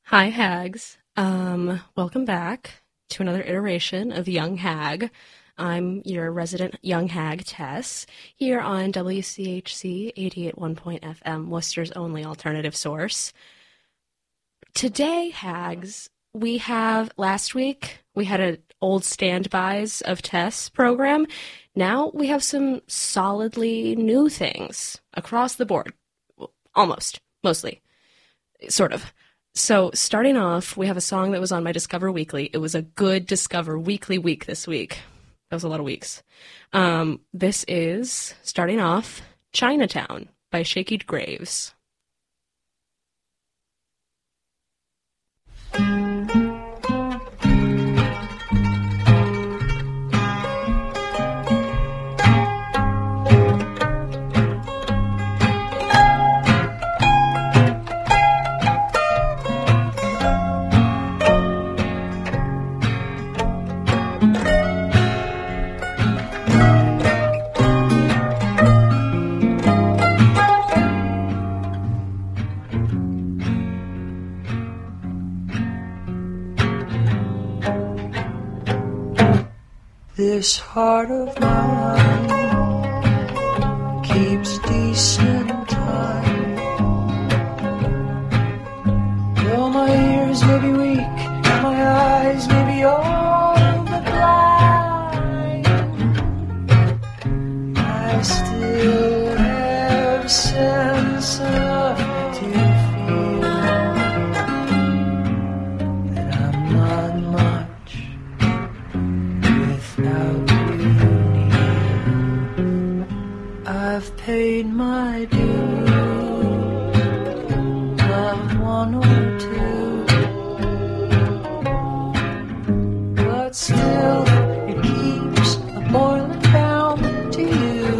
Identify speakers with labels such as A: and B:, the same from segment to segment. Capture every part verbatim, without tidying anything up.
A: Hi, Hags. Um, welcome back to another iteration of Young Hag. I'm your resident Young Hag, Tess, here on W C H C eighty-eight point one point F M, Worcester's only alternative source. Today, Hags, we have, last week, we had an old standbys of Tess program. Now we have some solidly new things across the board. Well, almost. Mostly. Sort of. So, starting off, we have a song that was on my Discover Weekly. It was a good Discover Weekly week this week. That was a lot of weeks. Um, this is, starting off, Chinatown by Shaky Graves.
B: This heart of mine keeps decent time. Though my ears may be weak and my eyes may be all but blind, I still have sense enough to feel that I'm not much without you near. I've paid my dues, loved one or two, but still it keeps a boiling down to you.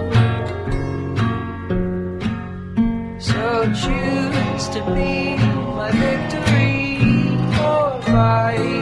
B: So choose to be my victory or vice.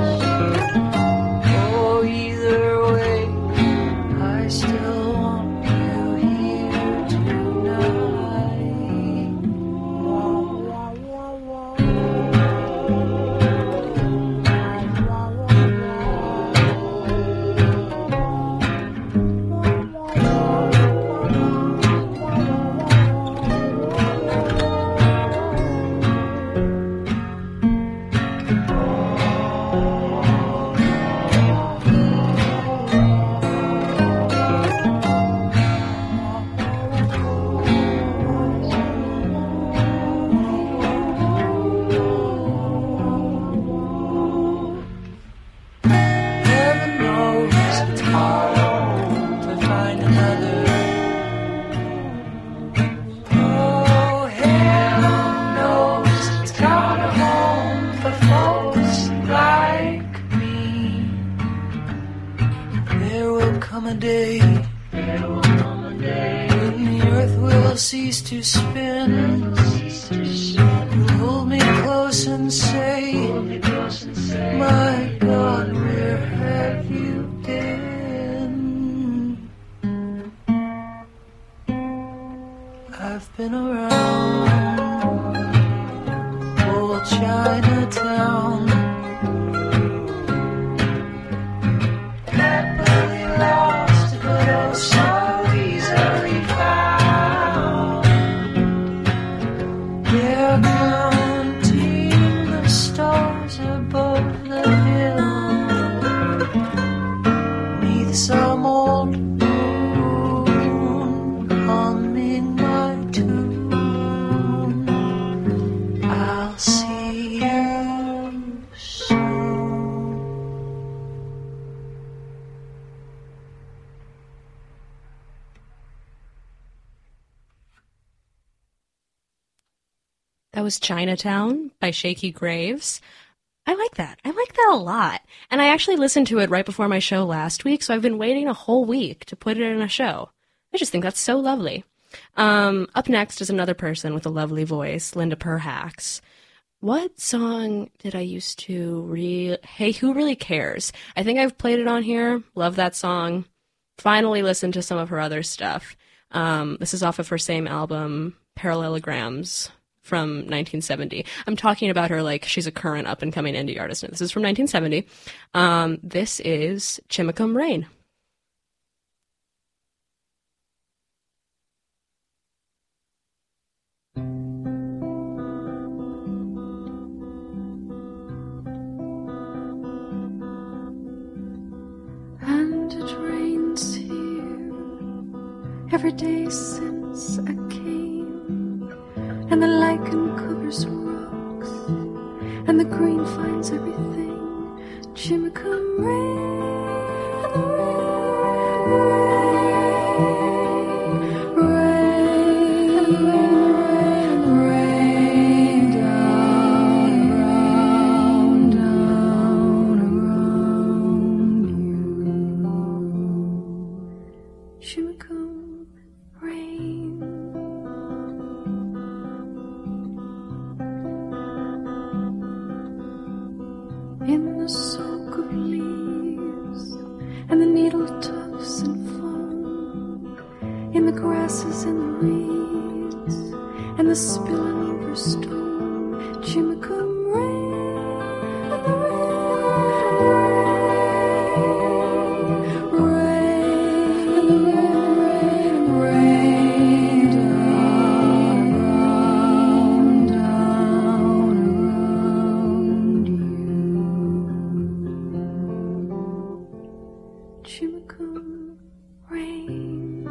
B: To spin, you'll hold me close and say, my God, where have you been? I've been around old Chinatown, happily lost, but oh so easily found. They're counting the stars above the hill, neath some old moon humming my tune. I'll see you soon.
A: That was Chinatown by Shaky Graves. I like that. I like that a lot. And I actually listened to it right before my show last week, so I've been waiting a whole week to put it in a show. I just think that's so lovely. Um, up next is another person with a lovely voice, Linda Perhacs. What song did I used to re... Hey, Who Really Cares? I think I've played it on here. Love that song. Finally listened to some of her other stuff. Um, this is off of her same album, Parallelograms. from nineteen seventy. I'm talking about her like she's a current up-and-coming indie artist. No, this is from nineteen seventy. Um, this is Chimicum Rain.
C: And it rains here every day since I came, and the lichen covers rocks, and the green finds everything. Chimicum rain, and the rain, rain, and the rain, rain down, around, down, around you. Chimicum rain. In the soak of leaves and the needle tufts and foam, in the grasses and the reeds and the spilling over stone, Chimicum rain, and the rain, rain, and the rain, rain down, around, down, around you. Chimicum rain.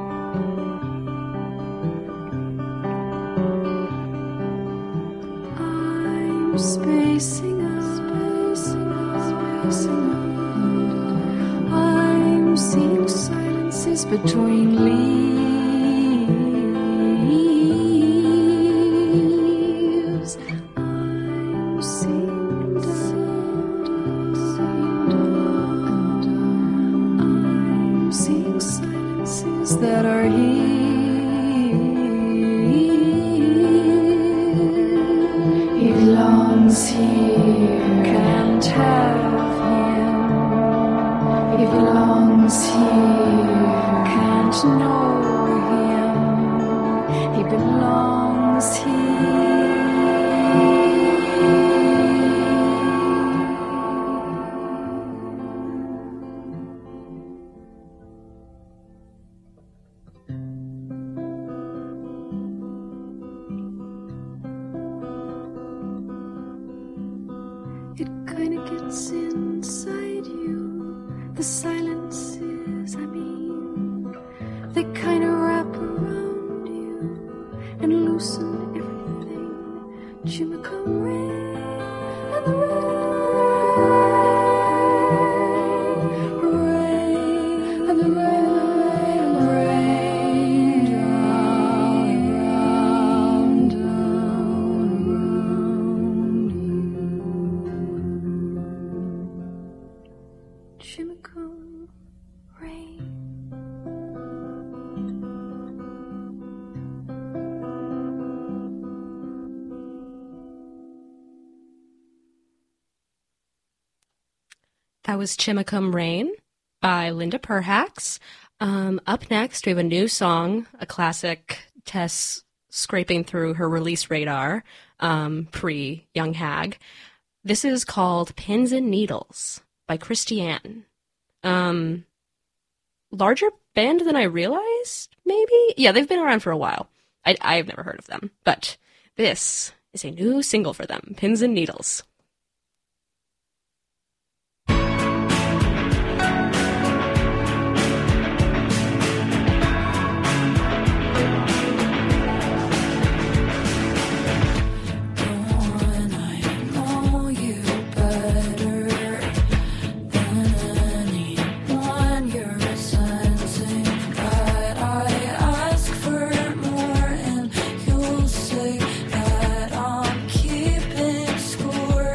C: I'm spacing out, spacing out, spacing out. I'm seeing silences between leaves. I'm seeing down, down, down. I'm seeing silences that are here. He belongs here, can't have him. He belongs here, can't know him. He belongs It kinda gets inside you. The silences, I mean, they kinda wrap around you and loosen everything. Chimicum rain, and the rain, rain, and the rain, rain down, around, down, around you. Chimicum rain.
A: That was Chimicum Rain by Linda Perhacs. Um, up next, we have a new song, a classic. Tess scraping through her release radar, um, pre-Young Hag. This is called Pins and Needles by Christiane. Um, larger band than I realized, maybe? Yeah, they've been around for a while. I, I've never heard of them, but this is a new single for them, Pins and Needles.
C: Say that I'm keeping score.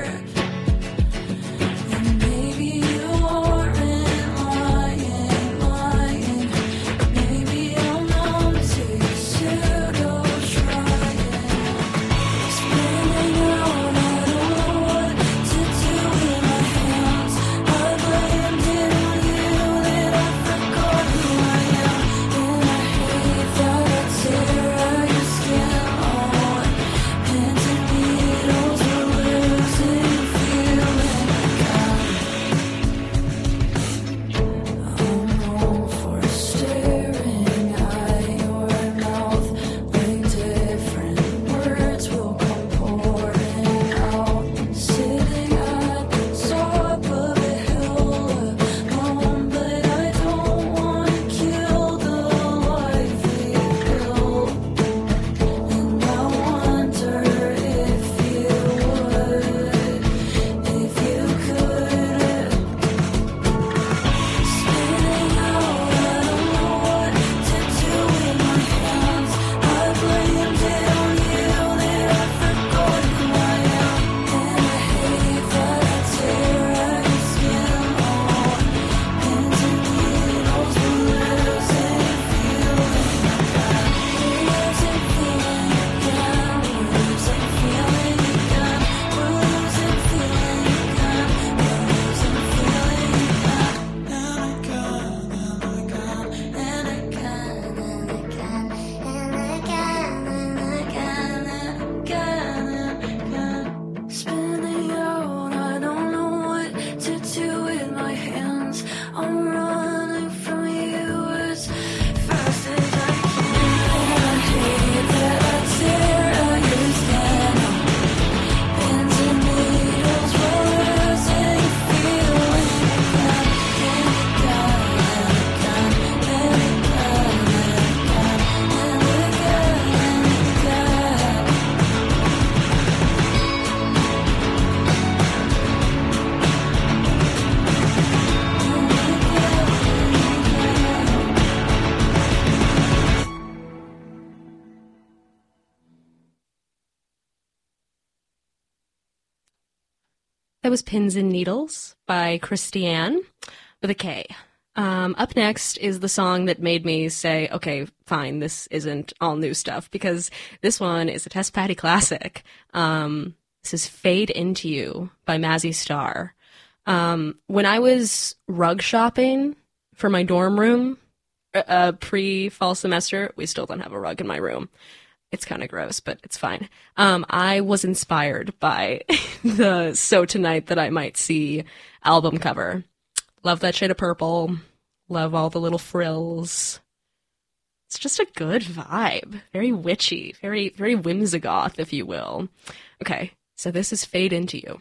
A: That was Pins and Needles by Christiane with a K. Um, up next is the song that made me say, okay, fine, this isn't all new stuff, because this one is a Test Patty classic. Um, this is Fade Into You by Mazzy Star. Um, when I was rug shopping for my dorm room, uh, pre-fall semester, we still don't have a rug in my room. It's kind of gross, but it's fine. Um, I was inspired by the So Tonight That I Might See album cover. Love that shade of purple. Love all the little frills. It's just a good vibe. Very witchy. Very, very whimsigoth, if you will. Okay, so this is Fade Into You.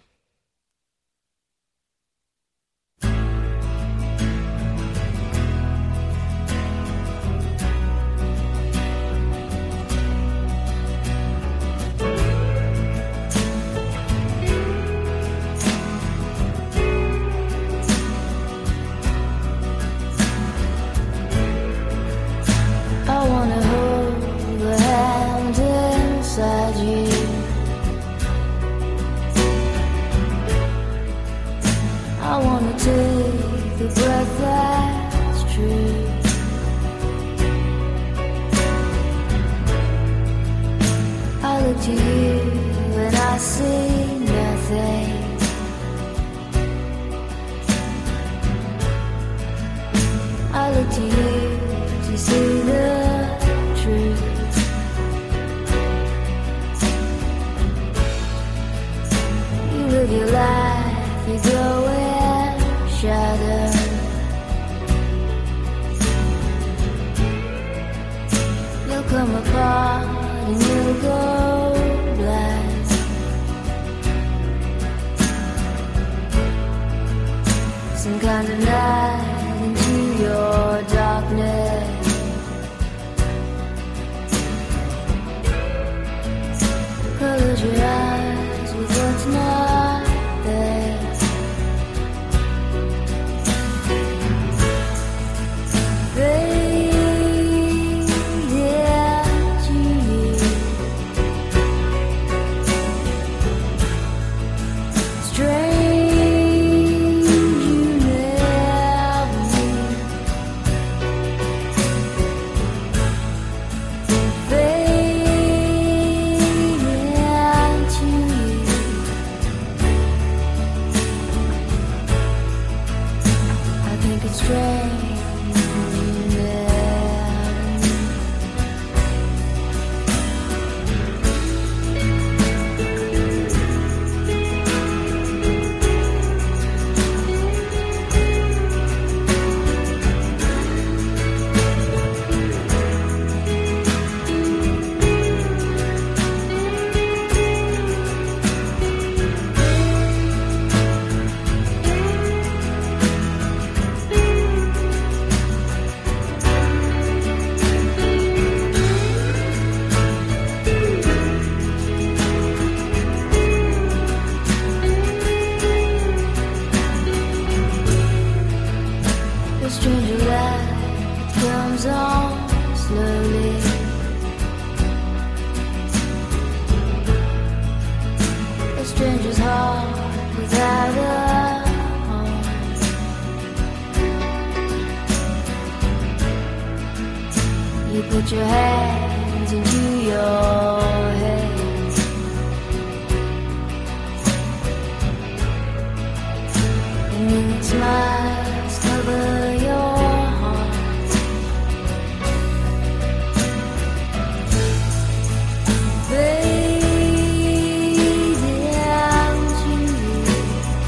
D: I wanna hold the hand inside you. I wanna take the breath that's true. I look to you and I see nothing. I look to you to see the truth. You live your life, you go in shadow. You'll come apart and you'll go blind. Some kind of night into your darkness. Close your eyes with what's not there. Fade into you. Strange you never knew. The stranger light comes on slowly. A stranger's heart without a home. You put your hands into your head. And then it smiles cover your heart. Fade into you.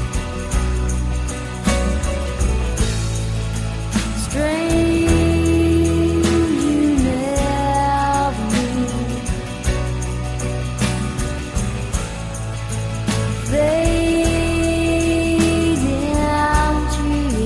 D: Strange you never knew. Fade into you.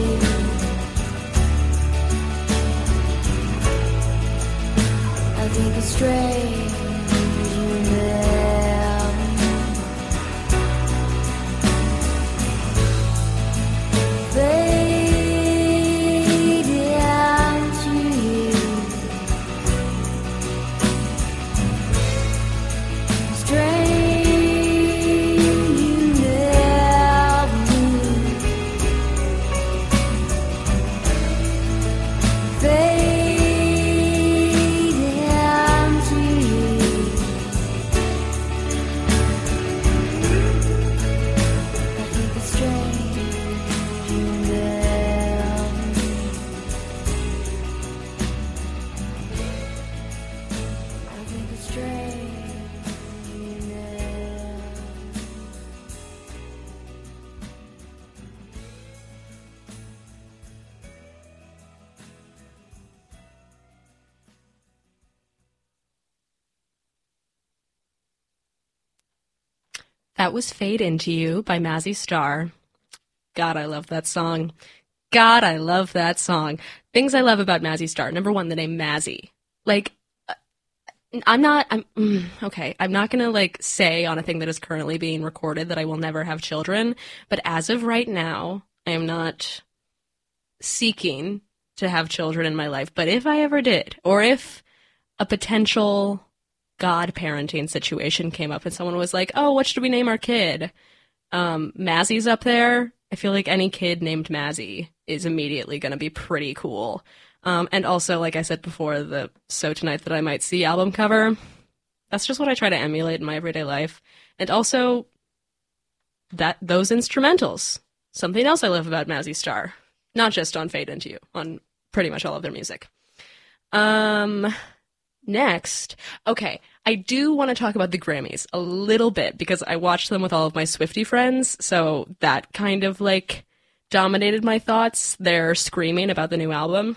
A: That was Fade Into You by Mazzy Star. God, I love that song. God, I love that song. Things I love about Mazzy Star. Number one, the name Mazzy. Like, I'm not, I'm, mm, okay, I'm not gonna, like, say on a thing that is currently being recorded that I will never have children, but as of right now, I am not seeking to have children in my life. But if I ever did, or if a potential godparenting situation came up and someone was like, oh, what should we name our kid? Um, Mazzy's up there. I feel like any kid named Mazzy is immediately gonna be pretty cool. Um, and also, like I said before, the So Tonight That I Might See album cover, that's just what I try to emulate in my everyday life. And also, that those instrumentals. Something else I love about Mazzy Star. Not just on Fade Into You, on pretty much all of their music. Um, next, okay, I do want to talk about the Grammys a little bit, because I watched them with all of my Swiftie friends, so that kind of, like, dominated my thoughts. They're screaming about the new album.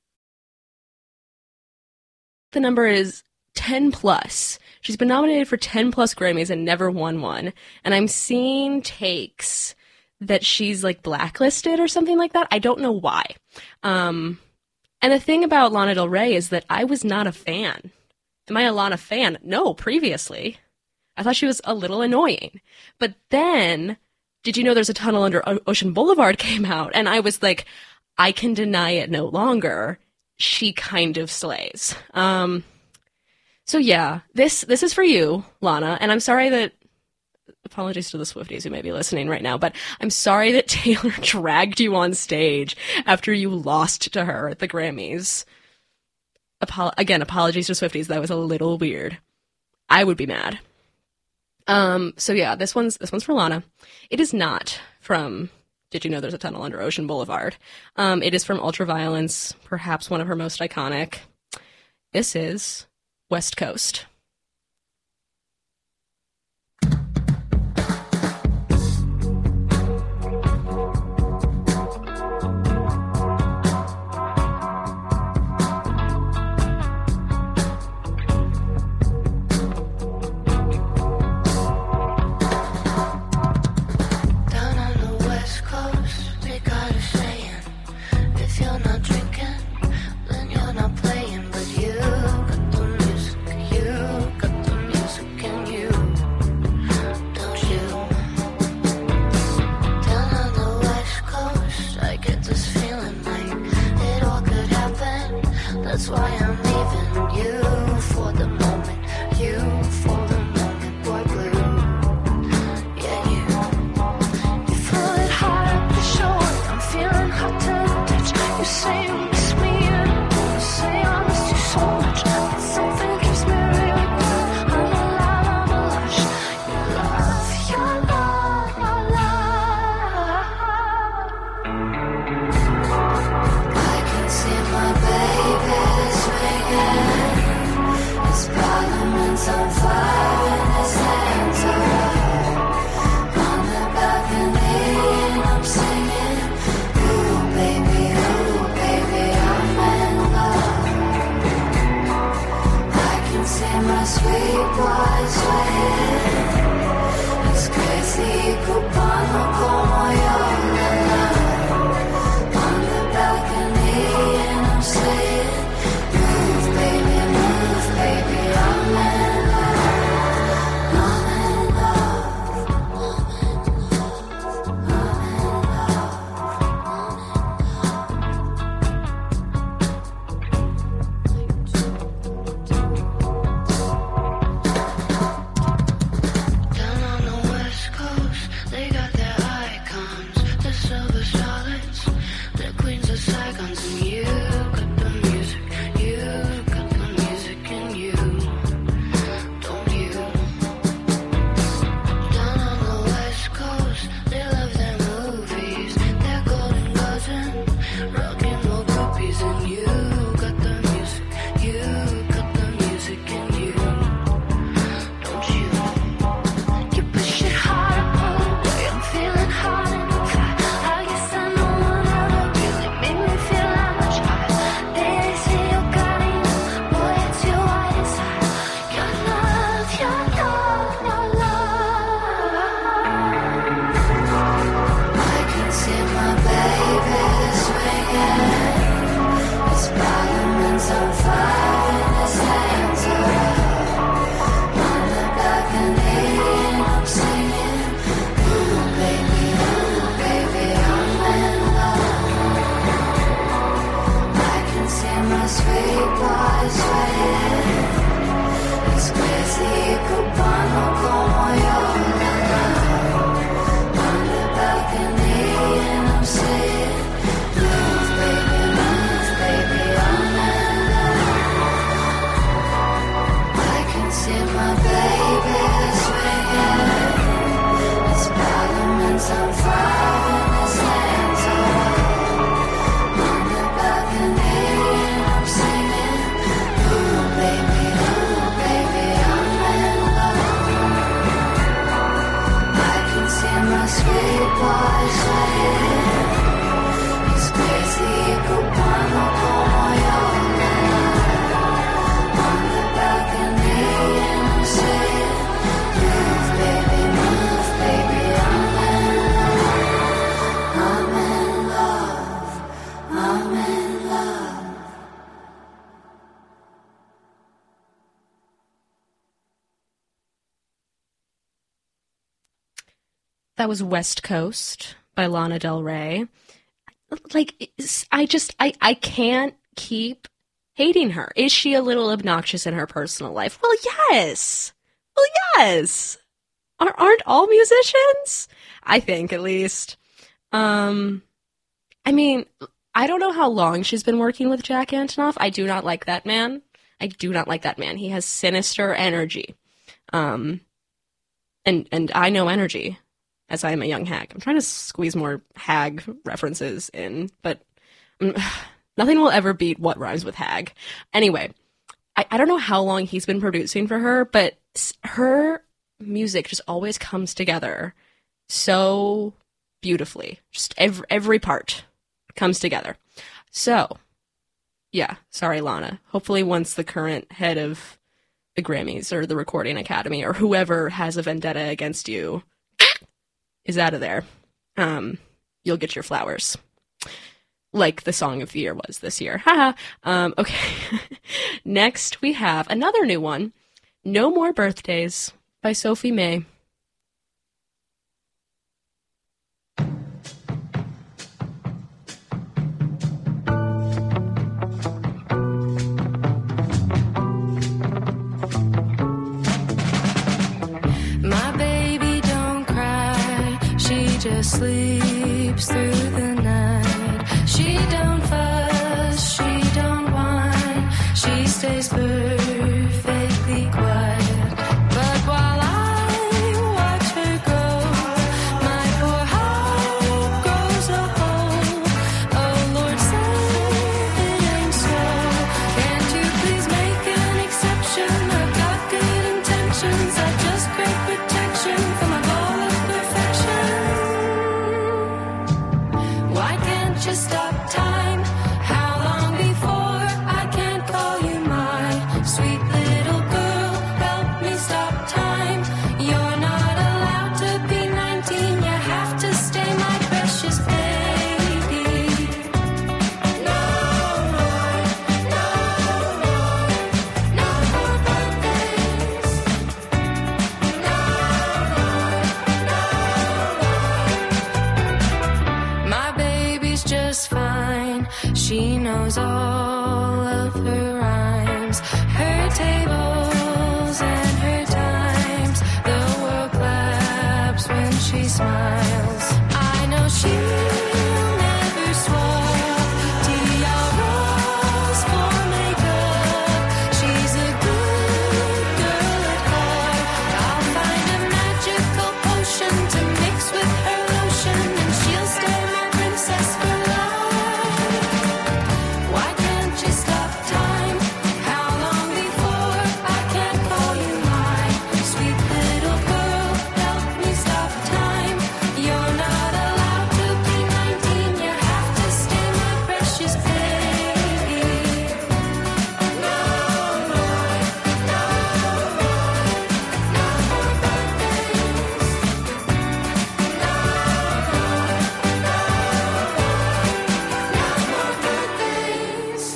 A: The number is ten plus. She's been nominated for ten plus Grammys and never won one. And I'm seeing takes that she's like blacklisted or something like that. I don't know why. Um, and the thing about Lana Del Rey is that I was not a fan. Am I a Lana fan? No, previously. I thought she was a little annoying. But then, Did You Know There's a Tunnel Under o- Ocean Boulevard came out, and I was like, I can deny it no longer. She kind of slays. Um, so yeah, this this is for you, Lana, and I'm sorry that, apologies to the Swifties who may be listening right now, but I'm sorry that Taylor dragged you on stage after you lost to her at the Grammys. Apo- again, apologies to Swifties, that was a little weird. I would be mad. Um, so yeah, this one's this one's for Lana. It is not from Did You Know There's a Tunnel Under Ocean Boulevard? Um, it is from Ultraviolence, perhaps one of her most iconic. This is West Coast.
D: You're not playing, but you got the music, you my sweet boy sweet. It's crazy, cubano como yo. On the balcony and I'm saying, move baby, move baby, I'm in love, I'm in love, I'm in love.
A: That was West Coast by Lana Del Rey. Like, it's- I just, I, I can't keep hating her. Is she a little obnoxious in her personal life? Well, yes. Well, yes. Are, aren't all musicians? I think, at least. Um, I mean, I don't know how long she's been working with Jack Antonoff. I do not like that man. I do not like that man. He has sinister energy. Um, and, and I know energy, as I am a young hag. I'm trying to squeeze more hag references in, but um, nothing will ever beat what rhymes with hag. Anyway, I, I don't know how long he's been producing for her, but s- her music just always comes together so beautifully. Just every, every part comes together. So, yeah, sorry, Lana. Hopefully once the current head of the Grammys or the Recording Academy or whoever has a vendetta against you is out of there, um, you'll get your flowers. Like the Song of the Year was this year. Haha. um, okay. Next, we have another new one, No More Birthdays by Sophie May.
C: My baby don't cry, she just sleeps through the night. She don't fuss, she don't whine, she stays perfectly quiet. But while I watch her grow, my poor heart grows a hole. Oh Lord, say it ain't so. Can't you please make an exception? I've got good intentions, I just crave protection from a ball of perfection. Why can't you stop time? How long before I can't call you my sweet little girl? Help me stop time. You're not allowed to be nineteen, you have to stay my precious baby. No more, no more, no more birthdays. No more, no more. My baby's just fine. She knows all of her rhymes, her tables and her times. The world claps when she smiles. I know she'll never swap tiaras for makeup. She's a good girl at heart. I'll find a magical potion to mix with her lotion, and she'll stay my princess for life. Why can't you stop time? How long before I can't call you my sweet little girl? Help me stop time. You're not allowed to be nineteen, you have to stay my precious baby. No more, no more, no more birthdays. No more, no more, no more birthdays.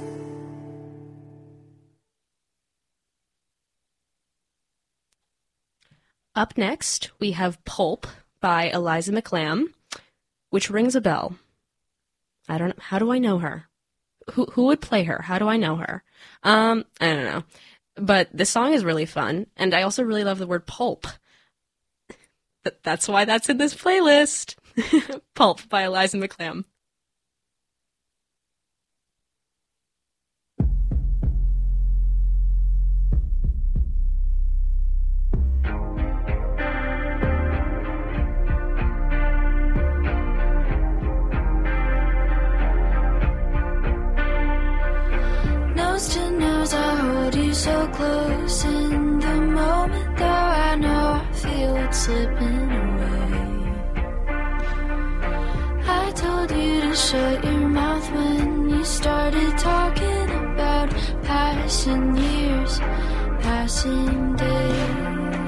A: Up next, we have Pulp by Eliza McLam, which rings a bell. I don't know. How do I know her? Who who would play her? How do I know her? Um, I don't know. But this song is really fun, and I also really love the word pulp. Th- That's why that's in this playlist. Pulp by Eliza McLam.
C: Nose to nose, I hold you so close. In the moment, though, I know I feel it slipping away.
D: shut your mouth when you started talking about passing years, passing days.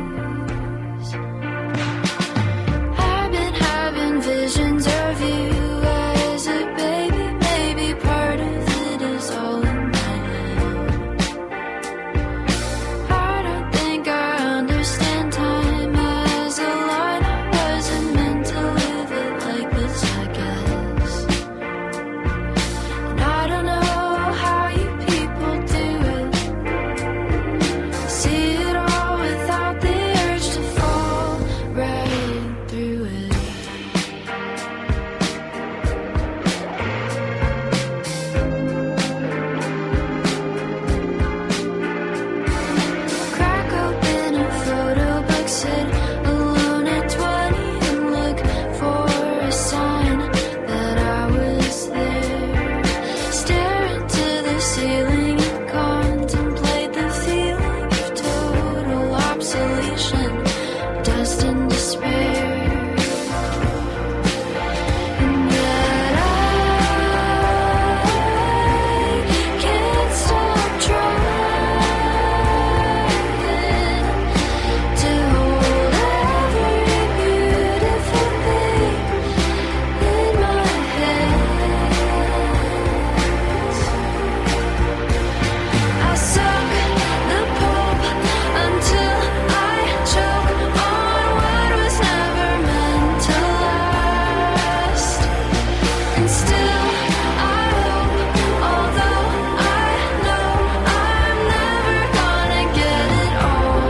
D: I've been having visions of you as a baby. Maybe part of it is all in my head. I don't think I understand time as a line. I wasn't meant to live it like this, I guess. And I don't know how you people do it. See it all without the urge to fall right through it. Crack open a photo book, sit alone at twenty and look for a sign that I was there. Stare into the ceiling and contemplate the feeling of total obsolescence, dust and despair. And yet I can't stop trying to hold every beautiful thing in my hands. I suck the pulp until I choke on what was never meant to last. And still I hope, although I know I'm never gonna get it all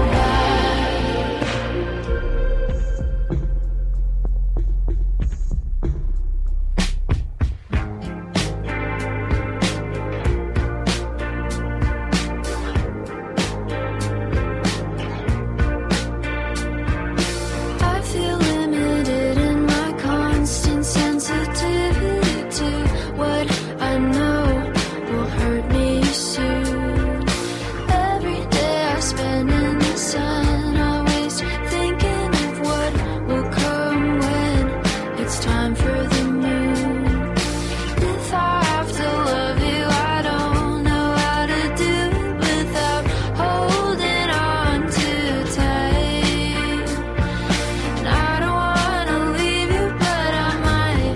D: I feel limited in my constant sensitivity to what I know will hurt me soon. Every day I spend in the sun, I waste thinking of what will come when it's time for the moon. If I have to love you, I don't know how to do it without holding on too tight. And I don't wanna leave you, but I might.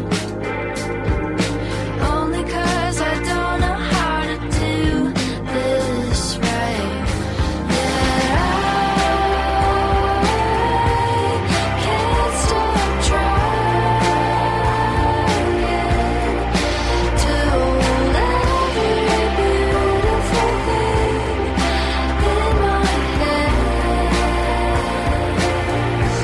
D: Only 'cause I don't know how to do this right. Yet I can't stop trying to hold every beautiful thing in my hands.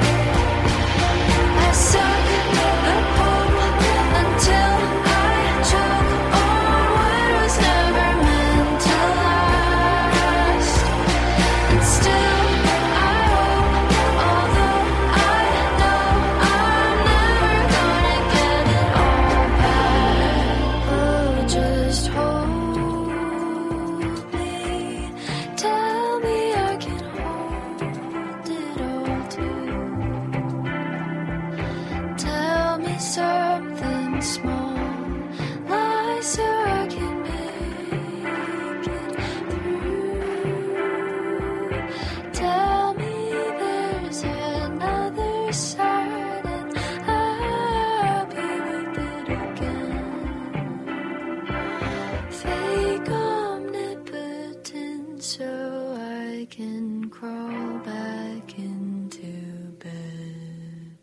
D: I suck the pulp until I choke on what was never meant to last. And still I hope, although I know I'm never gonna get it all back. Oh, just hold me, tell me I can hold it all too. Tell me something small, lie so I can make it through. Tell me there's another side and I'll be with it again. Fake omnipotence so I can crawl back into bed.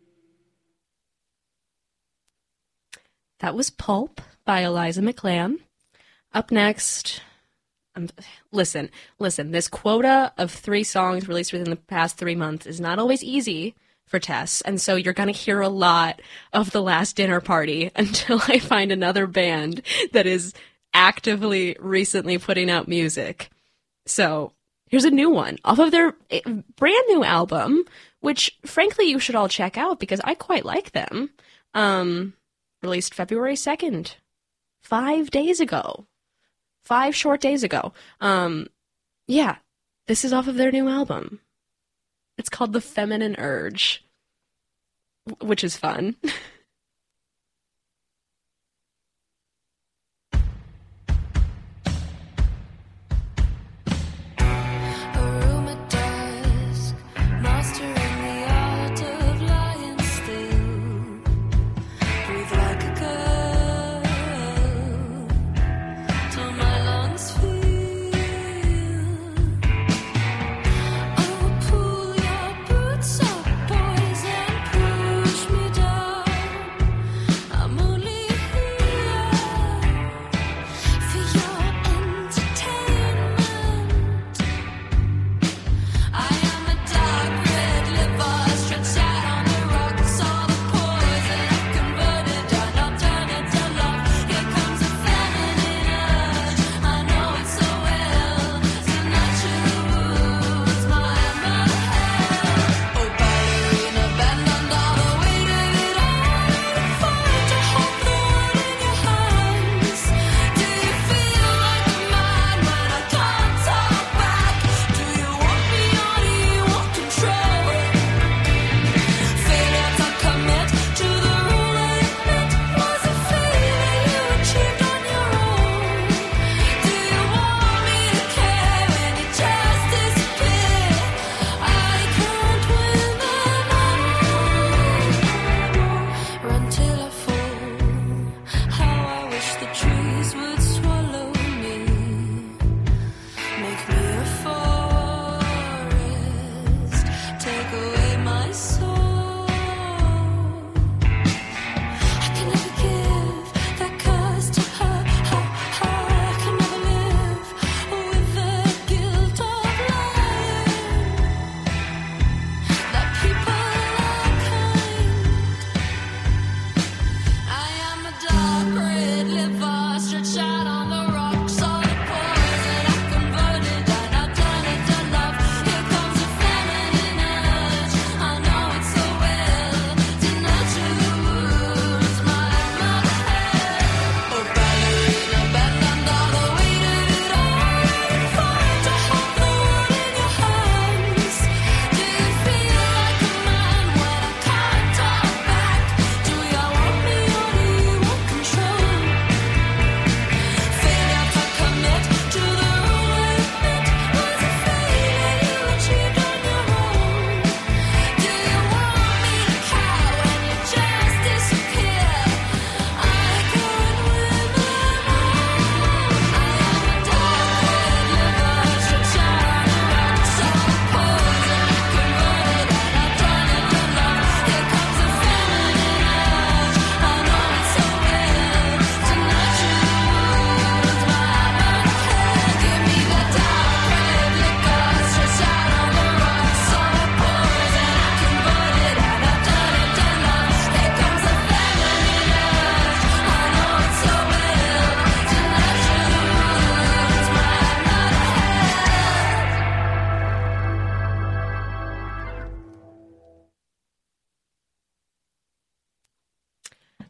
A: That was Pulp by Eliza McLam. Up next, um, listen, listen, this quota of three songs released within the past three months is not always easy for Tess, and so you're going to hear a lot of The Last Dinner Party until I find another band that is actively recently putting out music. So here's a new one off of their eh, brand new album, which frankly you should all check out because I quite like them. Um, released February second, five days ago, five short days ago. Um, yeah, this is off of their new album. It's called The Feminine Urge, w- which is fun.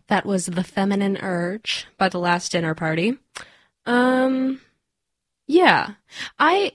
A: That was The Feminine Urge by The Last Dinner Party. Um, yeah. I...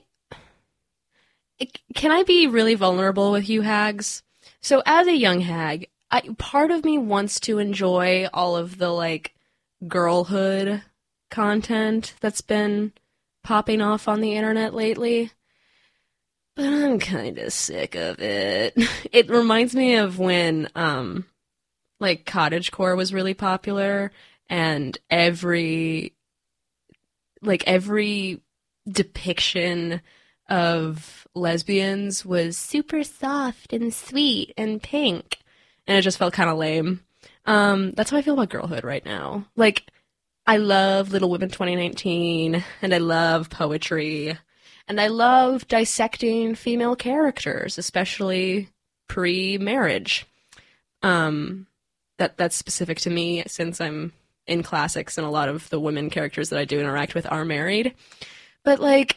A: Can I be really vulnerable with you hags? So as a young hag, I, part of me wants to enjoy all of the, like, girlhood content that's been popping off on the internet lately. But I'm kind of sick of it. It reminds me of when, um, like, cottagecore was really popular, and every, like, every depiction of lesbians was super soft and sweet and pink, and it just felt kind of lame. Um, that's how I feel about girlhood right now. Like, I love Little Women twenty nineteen, and I love poetry, and I love dissecting female characters, especially pre-marriage. Um, that that's specific to me since I'm in classics, and a lot of the women characters that I do interact with are married. But, like,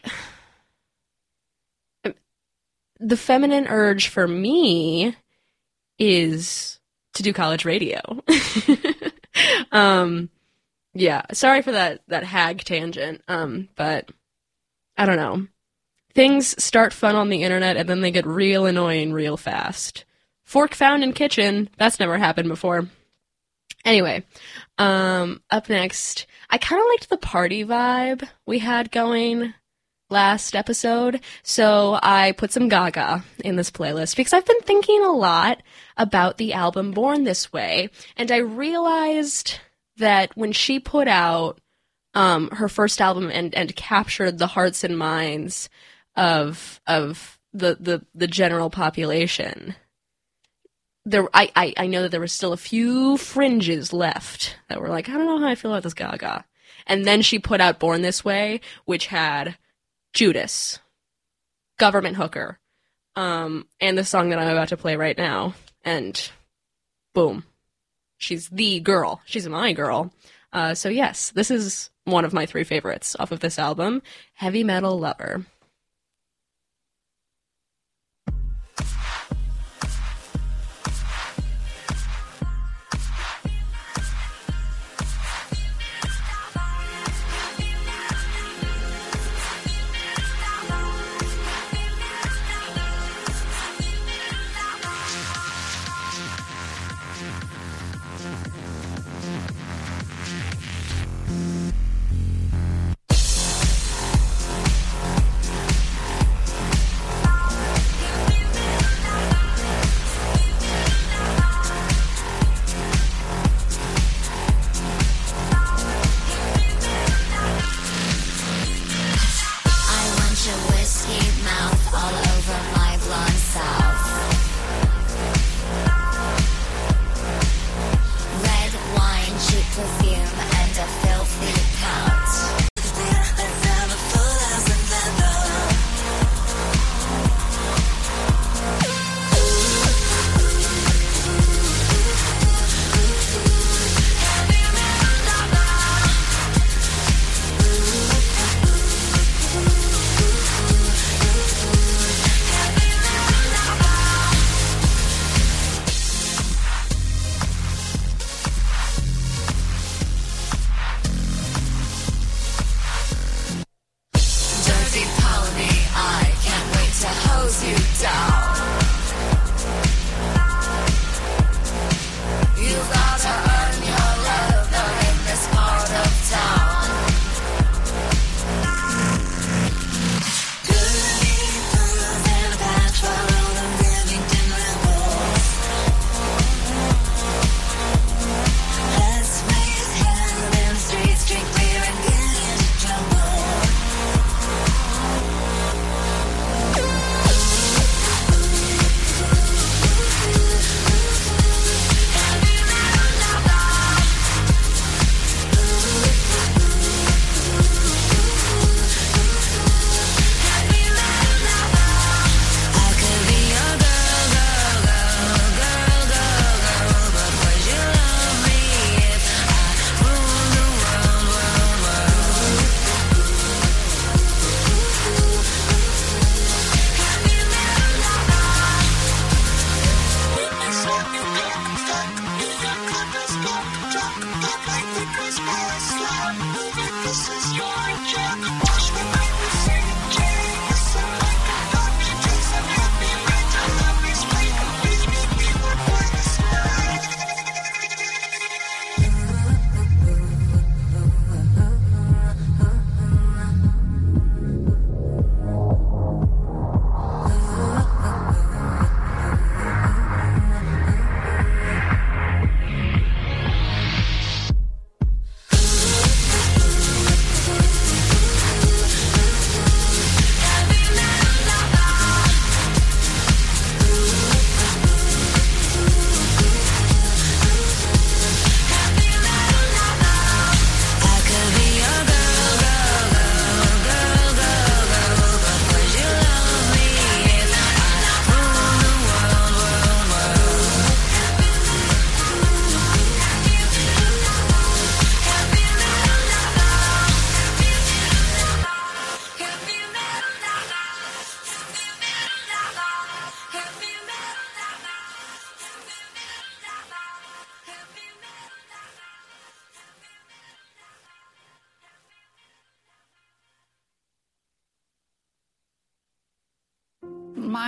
A: the feminine urge for me is to do college radio. um, yeah, sorry for that, that hag tangent, um, but I don't know. Things start fun on the internet, and then they get real annoying real fast. Fork found in kitchen, that's never happened before. Anyway, um, up next, I kind of liked the party vibe we had going last episode, so I put some Gaga in this playlist because I've been thinking a lot about the album Born This Way, and I realized that when she put out um, her first album and, and captured the hearts and minds of of the, the, the general population, there I, I, I know that there were still a few fringes left that were like, I don't know how I feel about this Gaga. And then she put out Born This Way, which had Judas, Government Hooker, um, and the song that I'm about to play right now, and boom. She's the girl. She's my girl. Uh, so yes, this is one of my three favorites off of this album, Heavy Metal Lover.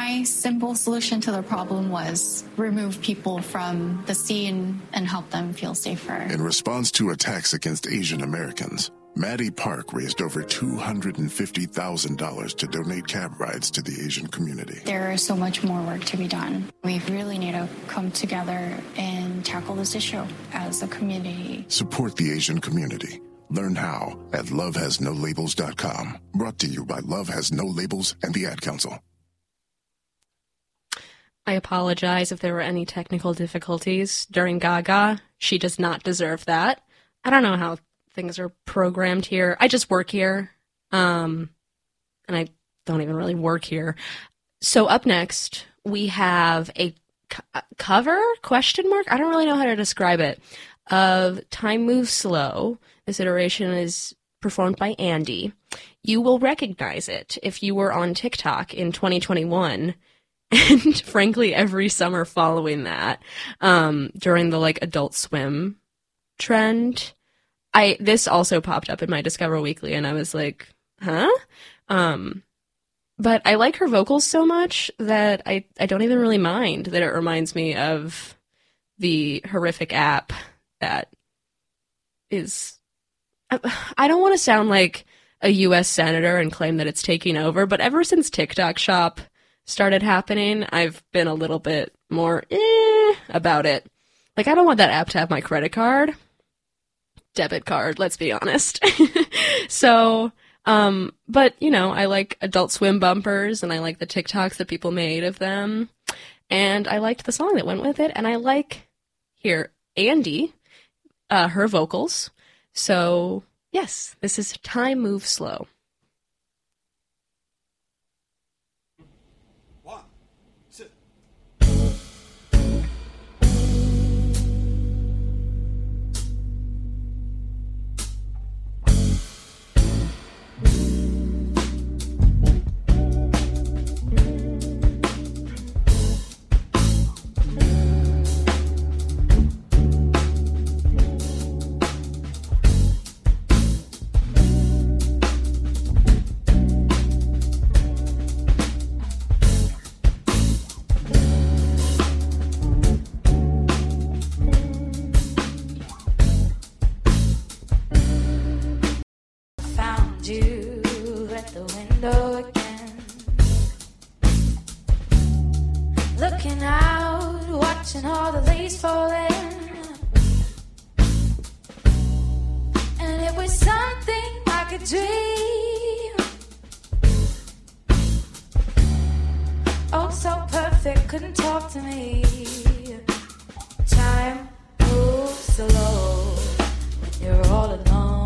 E: My simple solution to the problem was remove people from the scene and help them feel safer.
F: In response to attacks against Asian Americans, Maddie Park raised over two hundred fifty thousand dollars to donate cab rides to the Asian community.
E: There is so much more work to be done. We really need to come together and tackle this issue as a community.
F: Support the Asian community. Learn how at love has no labels dot com. Brought to you by Love Has No Labels and the Ad Council.
A: I apologize if there were any technical difficulties during Gaga. She does not deserve that. I don't know how things are programmed here. I just work here, um, and I don't even really work here. So up next, we have a co- cover, question mark? I don't really know how to describe it, of Time Moves Slow. This iteration is performed by Andy. You will recognize it if you were on TikTok in twenty twenty-one, and frankly, every summer following that, um, during the like Adult Swim trend. I this also popped up in my Discover Weekly, and I was like, huh? Um, but I like her vocals so much that I, I don't even really mind that it reminds me of the horrific app that is... I, I don't want to sound like a U S senator and claim that it's taking over, but ever since TikTok Shop started happening, I've been a little bit more eh about it. Like, I don't want that app to have my credit card. Debit card, let's be honest. So, um, but, you know, I like Adult Swim bumpers, and I like the TikToks that people made of them, and I liked the song that went with it, and I like, here, Andy, uh, her vocals. So, yes, this is Time Moves Slow.
G: One, two.
D: Found you at the window again, looking out, watching all the leaves falling, and it was something like a dream. Oh, so perfect, couldn't talk to me. Time moves slow when you're all alone.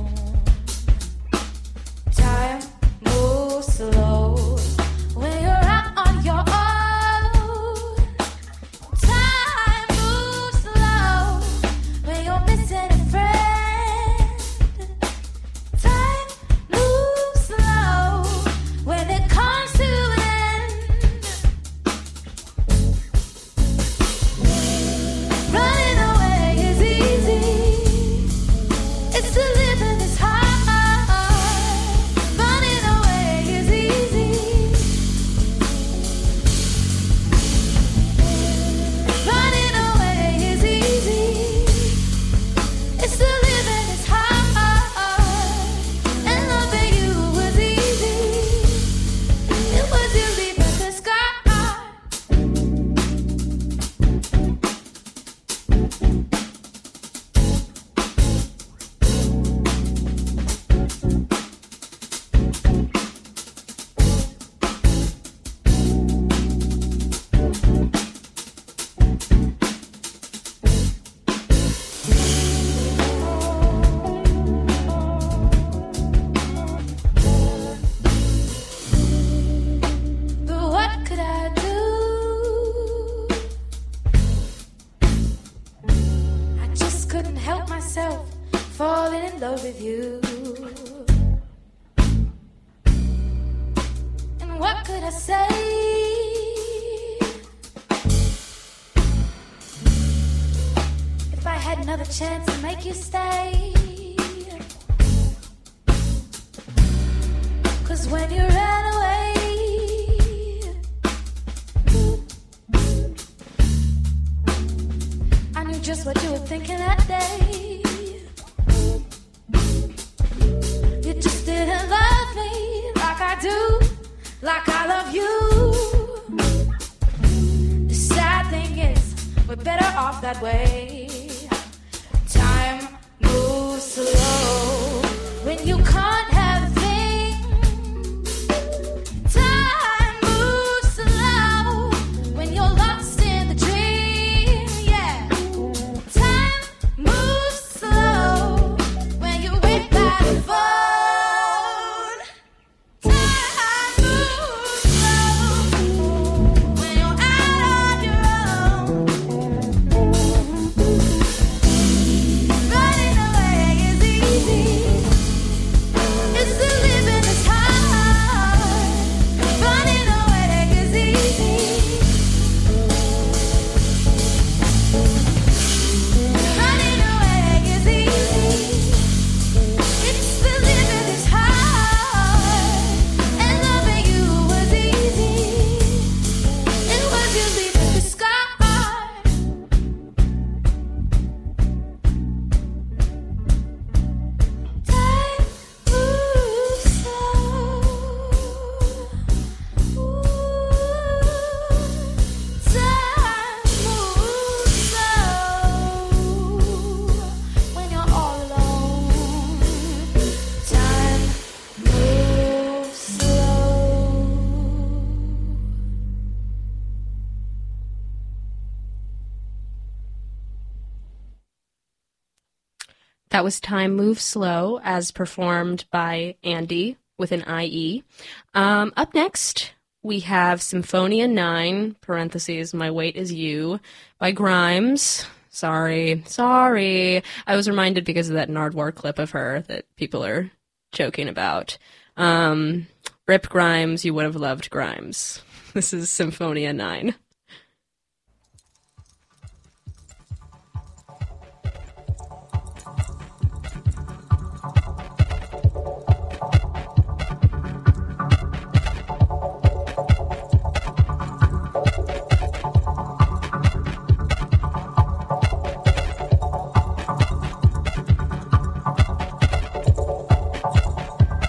D: Time moves slow when you're out on your own. Time moves slow when you're missing a friend. Time moves slow when it comes to an end. Running away is easy. It's to live in this hard. Running away is easy. Running away is easy. It's to live in this hard. And loving you was easy. It was you leaving the sky. But what could I do? I just couldn't help myself falling in love with you. And what could I say? If I had another chance to make you stay. 'Cause when you ran away, just what you were thinking that day. You just didn't love me like I do, like I love you. The sad thing is, we're better off that way. Time moves slow when you can't have things. Time moves slow when you're lost in the dream. Yeah. Time moves slow when you wait by the phone. Time moves slow when you're out on your own. Running away is easy. It's the living is hard. Running away is easy. Running away is easy. It's the living is hard. And loving you was easy. It was you leaving the scar. Time moves slow. Time moves slow when you're all alone. Time moves slow.
A: That was Time Moves Slow, as performed by Andy with an I E. Um, up next, we have Symphonia nine, parentheses, My Weight Is You, by Grimes. Sorry, sorry. I was reminded because of that Nardwuar clip of her that people are joking about. Um, Rip Grimes, you would have loved Grimes. This is Symphonia nine.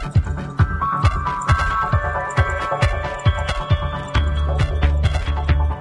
D: Time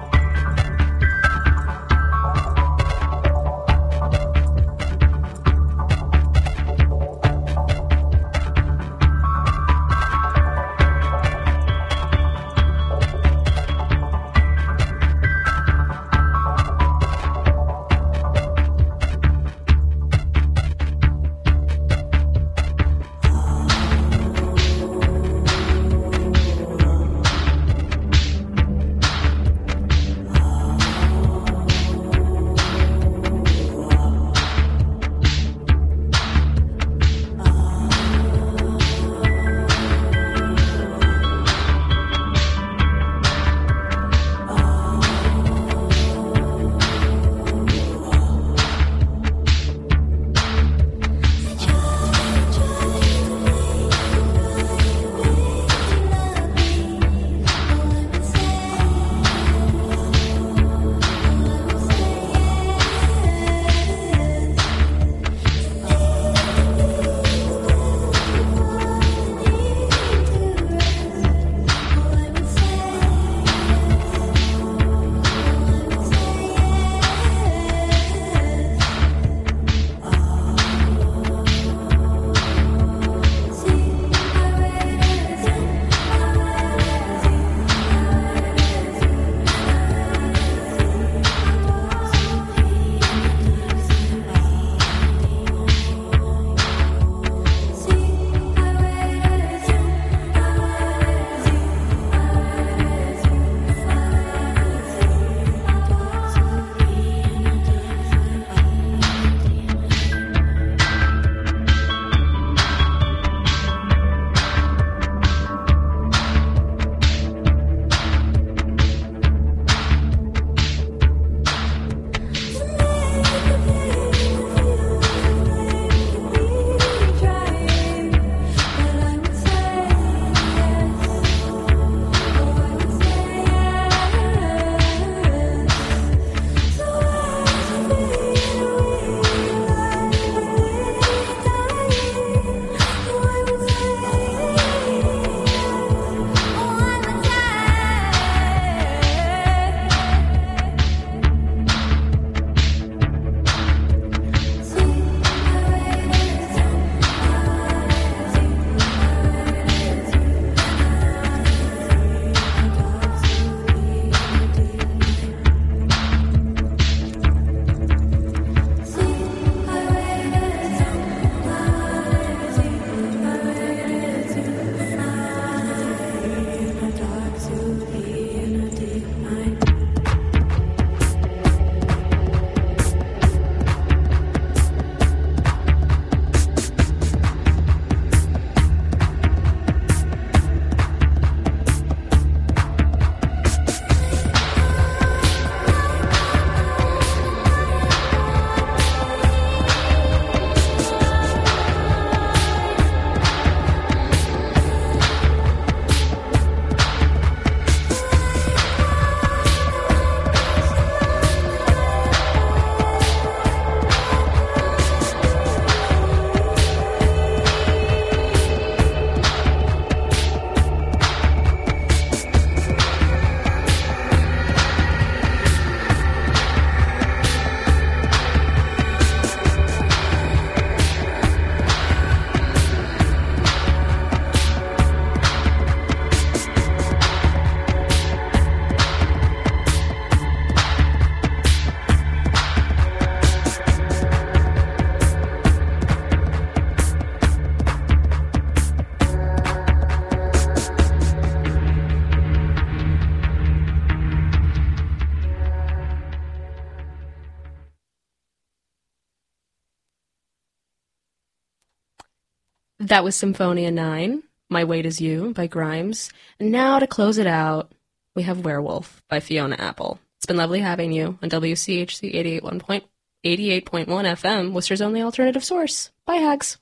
A: That was Symphonia nine, My Weight Is You by Grimes. And now to close it out, we have Werewolf by Fiona Apple. It's been lovely having you on W C H C eighty-eight point one F M, Worcester's only alternative source. Bye, hags.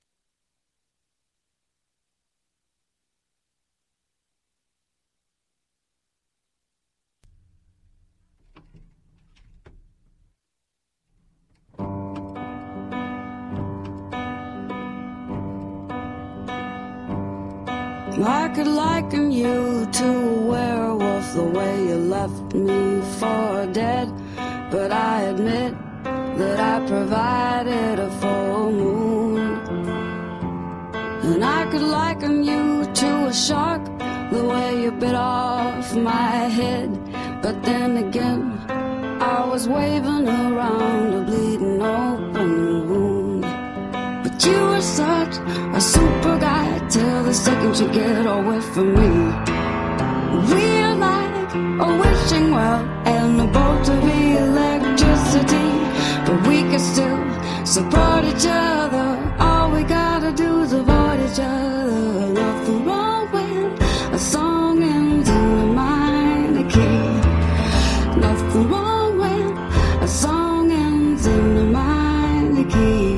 G: I could liken you to a werewolf, the way you left me for dead. But I admit that I provided a full moon. And I could liken you to a shark, the way you bit off my head. But then again, I was waving around a bleeding open wound. But you were such a super guy till the second you get away from me. We're like a wishing well and a bolt of electricity, but we can still support each other. All we gotta do is avoid each other. Nothing wrong when a song ends in a minor key. Nothing wrong when a song ends in a minor key.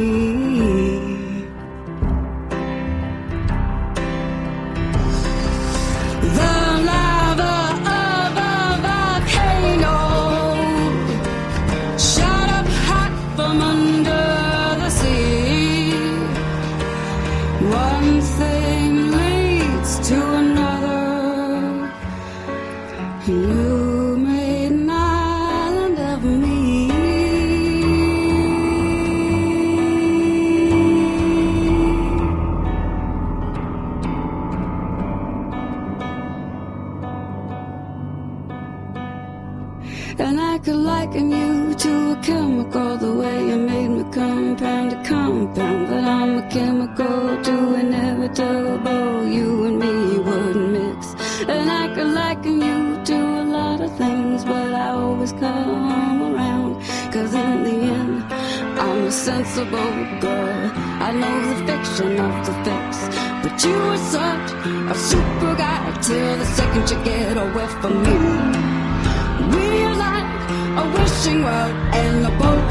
G: And I could liken you to a chemical, the way you made me compound to compound. But I'm a chemical too inevitable, you and me wouldn't mix. And I could liken you to a lot of things, but I always come around. Cause in the end, I'm a sensible girl. I know the fiction of the fix. But you were such a super guy till the second you get away from me. We're like a wishing well and a boat